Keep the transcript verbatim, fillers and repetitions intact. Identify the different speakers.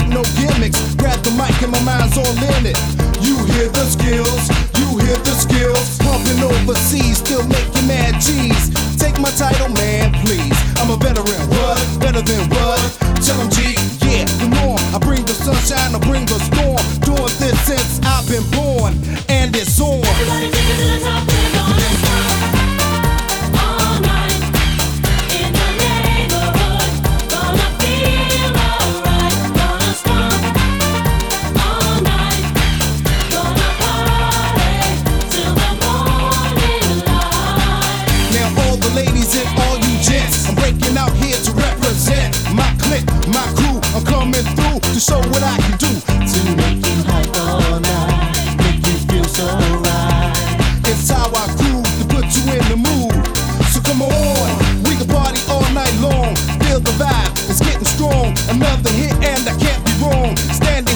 Speaker 1: ain't no gimmicks. Grab the mic and my mind's all in it. You hear the skills, you hear the skills. Pumping overseas, still making mad cheese. Take my title, man, please. I'm a veteran, what? Better than what? Tell 'em G, yeah, the norm. I bring the sunshine, I bring the storm. Doing this since I've been born, and it's on.
Speaker 2: Everybody take it to the top, we're gonna stop all night in the neighborhood. Gonna feel alright, gonna stop all night. Gonna party till the morning light.
Speaker 1: Now all the ladies and all you gents, I'm breaking out here to represent my clique, my crew. I'm coming through to show what I can do.
Speaker 3: To make you hype all night, make you feel so right.
Speaker 1: It's how I groove to put you in the mood. So come on, we can party all night long. Feel the vibe, it's getting strong. Another hit and I can't be wrong. Stand